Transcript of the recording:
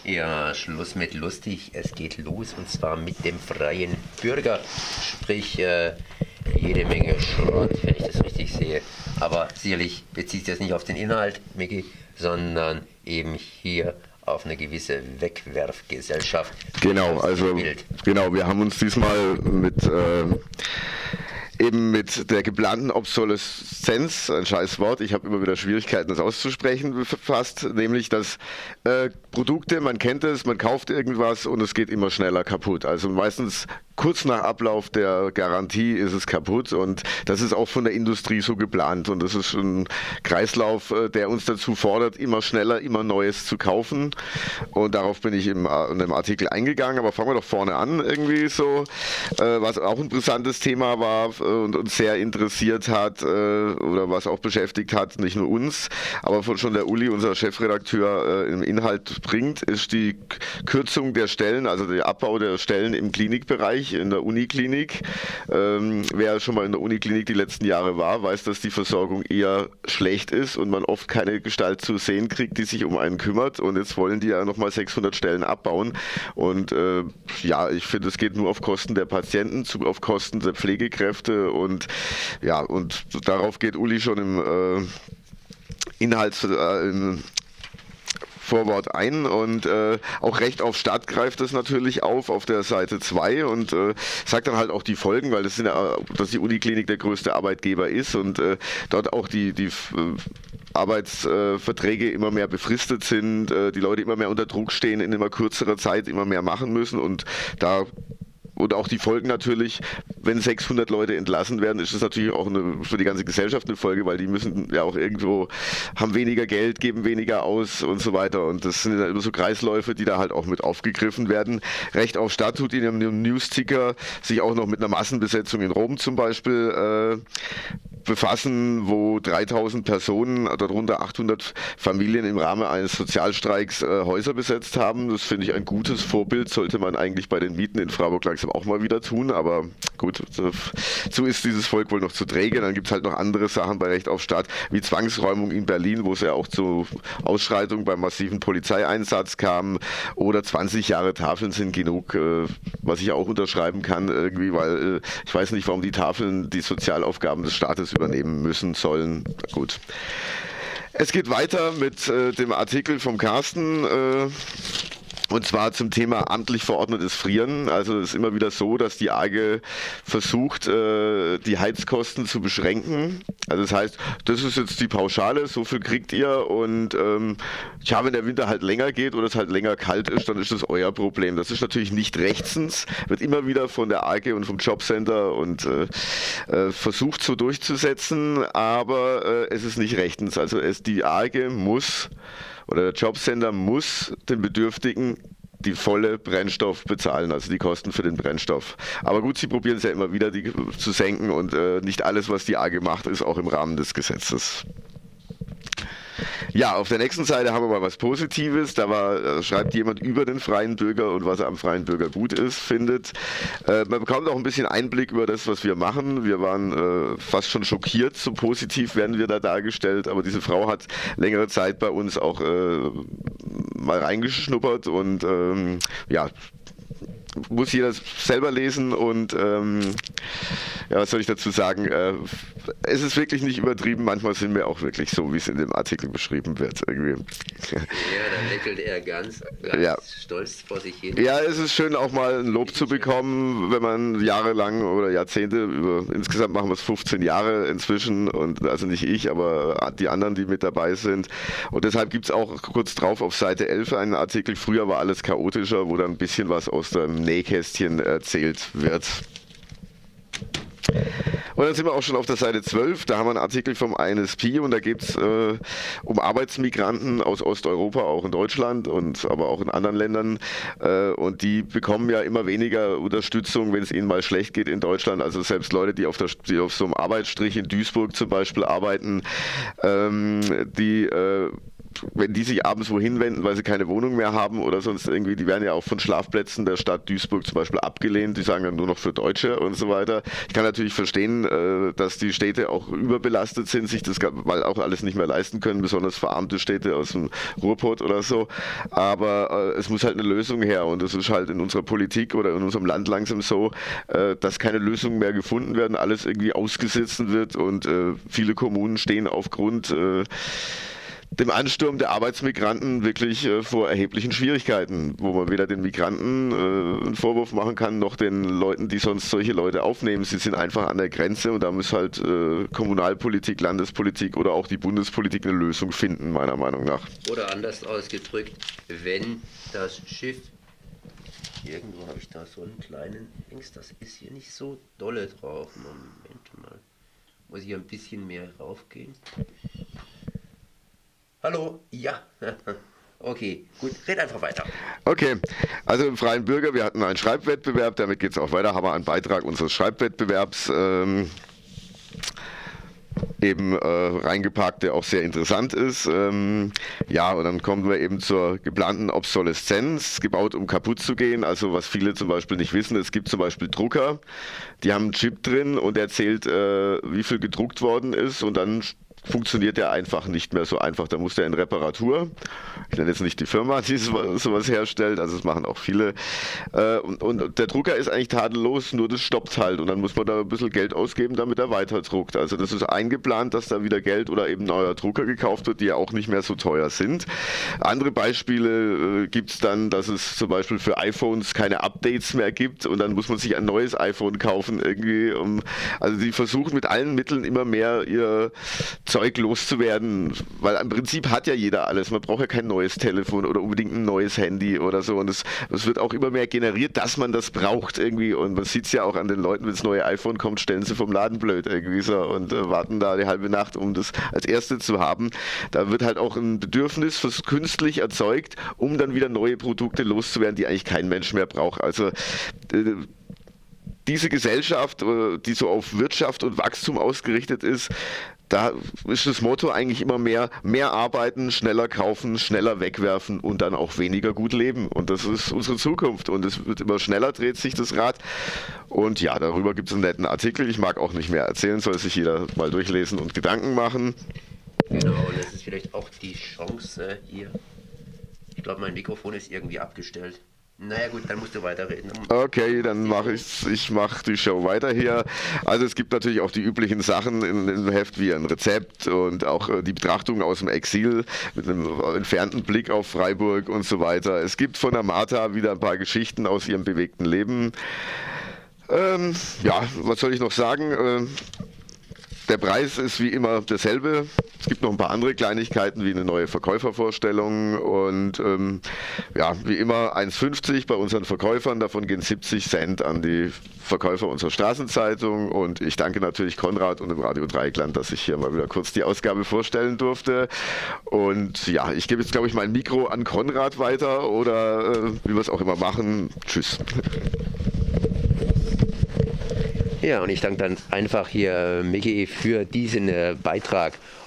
Ja, Schluss mit lustig. Es geht los und zwar mit dem freien Bürger. Sprich, jede Menge Schrott, wenn ich das richtig sehe. Aber sicherlich bezieht sich das nicht auf den Inhalt, Micky, sondern eben hier auf eine gewisse Wegwerfgesellschaft. Genau, also genau, wir haben uns diesmal mit der geplanten Obsoleszenz, ein scheiß Wort, ich habe immer wieder Schwierigkeiten, das auszusprechen, befasst, nämlich dass Produkte, man kennt es, man kauft irgendwas und es geht immer schneller kaputt. Also meistens kurz nach Ablauf der Garantie ist es kaputt und das ist auch von der Industrie so geplant und das ist ein Kreislauf, der uns dazu fordert, immer schneller, immer Neues zu kaufen und darauf bin ich in dem Artikel eingegangen, aber fangen wir doch vorne an irgendwie so, was auch ein brisantes Thema war und uns sehr interessiert hat oder was auch beschäftigt hat, nicht nur uns, aber schon der Uli, unser Chefredakteur, im Inhalt bringt, ist die Kürzung der Stellen, also der Abbau der Stellen im Klinikbereich, in der Uniklinik. Wer schon mal in der Uniklinik die letzten Jahre war, weiß, dass die Versorgung eher schlecht ist und man oft keine Gestalt zu sehen kriegt, die sich um einen kümmert und jetzt wollen die ja nochmal 600 Stellen abbauen und ja, ich finde, es geht nur auf Kosten der Patienten, auf Kosten der Pflegekräfte und ja, und darauf geht Uli schon im im Vorwort ein und auch Recht auf Stadt greift das natürlich auf der Seite 2 und sagt dann halt auch die Folgen, weil das dass die Uniklinik der größte Arbeitgeber ist und dort auch die Arbeitsverträge immer mehr befristet sind, die Leute immer mehr unter Druck stehen, in immer kürzerer Zeit immer mehr machen müssen und auch die Folgen natürlich, wenn 600 Leute entlassen werden, ist das natürlich auch für die ganze Gesellschaft eine Folge, weil die müssen ja auch irgendwo, haben weniger Geld, geben weniger aus und so weiter. Und das sind ja immer so Kreisläufe, die da halt auch mit aufgegriffen werden. Recht auf Stadt tut in einem News-Ticker sich auch noch mit einer Massenbesetzung in Rom zum Beispiel befassen, wo 3000 Personen, darunter 800 Familien im Rahmen eines Sozialstreiks Häuser besetzt haben. Das finde ich ein gutes Vorbild, sollte man eigentlich bei den Mieten in Freiburg langsam auch mal wieder tun, aber gut, so ist dieses Volk wohl noch zu träge. Dann gibt es halt noch andere Sachen bei Recht auf Stadt, wie Zwangsräumung in Berlin, wo es ja auch zu Ausschreitungen beim massiven Polizeieinsatz kam, oder 20 Jahre Tafeln sind genug, was ich auch unterschreiben kann irgendwie, weil ich weiß nicht, warum die Tafeln die Sozialaufgaben des Staates übernehmen müssen, sollen. Gut. Es geht weiter mit dem Artikel vom Carsten, und zwar zum Thema amtlich verordnetes Frieren. Also es ist immer wieder so, dass die AGE versucht, die Heizkosten zu beschränken. Also das heißt, das ist jetzt die Pauschale, so viel kriegt ihr und ja, wenn der Winter halt länger geht oder es halt länger kalt ist, dann ist das euer Problem. Das ist natürlich nicht rechtens, wird immer wieder von der AGE und vom Jobcenter und versucht so durchzusetzen, aber es ist nicht rechtens. Also die AGE muss oder der Jobcenter muss den Bedürftigen die volle Brennstoff bezahlen, also die Kosten für den Brennstoff. Aber gut, sie probieren es ja immer wieder, die zu senken und nicht alles, was die AG macht, ist auch im Rahmen des Gesetzes. Ja, auf der nächsten Seite haben wir mal was Positives. Da schreibt jemand über den freien Bürger und was er am freien Bürger gut ist, findet. Man bekommt auch ein bisschen Einblick über das, was wir machen. Wir waren fast schon schockiert, so positiv werden wir da dargestellt. Aber diese Frau hat längere Zeit bei uns auch mal reingeschnuppert und ja, muss jeder selber lesen und ja, was soll ich dazu sagen? Es ist wirklich nicht übertrieben, manchmal sind wir auch wirklich so, wie es in dem Artikel beschrieben wird. Irgendwie. Ja, dann lächelt er ganz ja. stolz vor sich hin. Ja, es ist schön auch mal ein Lob zu bekommen, wenn man jahrelang oder Jahrzehnte, insgesamt machen wir es 15 Jahre inzwischen, und also nicht ich, aber die anderen, die mit dabei sind. Und deshalb gibt es auch kurz drauf auf Seite 11 einen Artikel, früher war alles chaotischer, wo dann ein bisschen was aus dem Nähkästchen erzählt wird. Und dann sind wir auch schon auf der Seite 12, da haben wir einen Artikel vom INSP und da geht es um Arbeitsmigranten aus Osteuropa, auch in Deutschland und aber auch in anderen Ländern, und die bekommen ja immer weniger Unterstützung, wenn es ihnen mal schlecht geht in Deutschland. Also selbst Leute, die auf so einem Arbeitsstrich in Duisburg zum Beispiel arbeiten, die wenn die sich abends wohin wenden, weil sie keine Wohnung mehr haben oder sonst irgendwie, die werden ja auch von Schlafplätzen der Stadt Duisburg zum Beispiel abgelehnt, die sagen dann nur noch für Deutsche und so weiter. Ich kann natürlich verstehen, dass die Städte auch überbelastet sind, sich das weil auch alles nicht mehr leisten können, besonders verarmte Städte aus dem Ruhrpott oder so, aber es muss halt eine Lösung her und es ist halt in unserer Politik oder in unserem Land langsam so, dass keine Lösungen mehr gefunden werden, alles irgendwie ausgesetzt wird und viele Kommunen stehen aufgrund dem Ansturm der Arbeitsmigranten wirklich vor erheblichen Schwierigkeiten, wo man weder den Migranten einen Vorwurf machen kann, noch den Leuten, die sonst solche Leute aufnehmen. Sie sind einfach an der Grenze und da muss halt Kommunalpolitik, Landespolitik oder auch die Bundespolitik eine Lösung finden, meiner Meinung nach. Oder anders ausgedrückt, wenn das Schiff, irgendwo habe ich da so einen kleinen Dings, das ist hier nicht so dolle drauf. Moment mal, muss ich ein bisschen mehr raufgehen? Hallo, ja. Okay, gut, red einfach weiter. Okay, also im Freien Bürger, wir hatten einen Schreibwettbewerb, damit geht es auch weiter, haben wir einen Beitrag unseres Schreibwettbewerbs reingepackt, der auch sehr interessant ist. Ja, und dann kommen wir eben zur geplanten Obsoleszenz, gebaut um kaputt zu gehen. Also was viele zum Beispiel nicht wissen, es gibt zum Beispiel Drucker, die haben einen Chip drin und der zählt, wie viel gedruckt worden ist und dann funktioniert der einfach nicht mehr so einfach. Da muss der in Reparatur. Ich nenne jetzt nicht die Firma, die sowas herstellt, also das machen auch viele. Und der Drucker ist eigentlich tadellos, nur das stoppt halt. Und dann muss man da ein bisschen Geld ausgeben, damit er weiter druckt. Also das ist eingeplant, dass da wieder Geld oder eben neuer Drucker gekauft wird, die ja auch nicht mehr so teuer sind. Andere Beispiele gibt es dann, dass es zum Beispiel für iPhones keine Updates mehr gibt und dann muss man sich ein neues iPhone kaufen irgendwie. Also die versuchen mit allen Mitteln immer mehr ihr Zeug loszuwerden, weil im Prinzip hat ja jeder alles. Man braucht ja kein neues Telefon oder unbedingt ein neues Handy oder so und es wird auch immer mehr generiert, dass man das braucht irgendwie und man sieht es ja auch an den Leuten, wenn das neue iPhone kommt, stellen sie vom Laden blöd irgendwie so und warten da die halbe Nacht, um das als erste zu haben. Da wird halt auch ein Bedürfnis fürs künstlich erzeugt, um dann wieder neue Produkte loszuwerden, die eigentlich kein Mensch mehr braucht. Also diese Gesellschaft, die so auf Wirtschaft und Wachstum ausgerichtet ist, da ist das Motto eigentlich immer mehr arbeiten, schneller kaufen, schneller wegwerfen und dann auch weniger gut leben. Und das ist unsere Zukunft. Und es wird immer schneller, dreht sich das Rad. Und ja, darüber gibt es einen netten Artikel. Ich mag auch nicht mehr erzählen, soll sich jeder mal durchlesen und Gedanken machen. Genau, und das ist vielleicht auch die Chance hier. Ich glaube, mein Mikrofon ist irgendwie abgestellt. Naja gut, dann musst du weiterreden. Okay, dann ich mache die Show weiter hier. Also es gibt natürlich auch die üblichen Sachen im Heft wie ein Rezept und auch die Betrachtung aus dem Exil mit einem entfernten Blick auf Freiburg und so weiter. Es gibt von der Martha wieder ein paar Geschichten aus ihrem bewegten Leben. Ja, was soll ich noch sagen? Der Preis ist wie immer derselbe. Es gibt noch ein paar andere Kleinigkeiten wie eine neue Verkäufervorstellung und ja, wie immer 1,50 bei unseren Verkäufern. Davon gehen 70 Cent an die Verkäufer unserer Straßenzeitung und ich danke natürlich Konrad und dem Radio Dreieckland, dass ich hier mal wieder kurz die Ausgabe vorstellen durfte. Und ja, ich gebe jetzt glaube ich mein Mikro an Konrad weiter oder wie wir es auch immer machen. Tschüss. Ja, und ich danke dann einfach hier Micky für diesen Beitrag.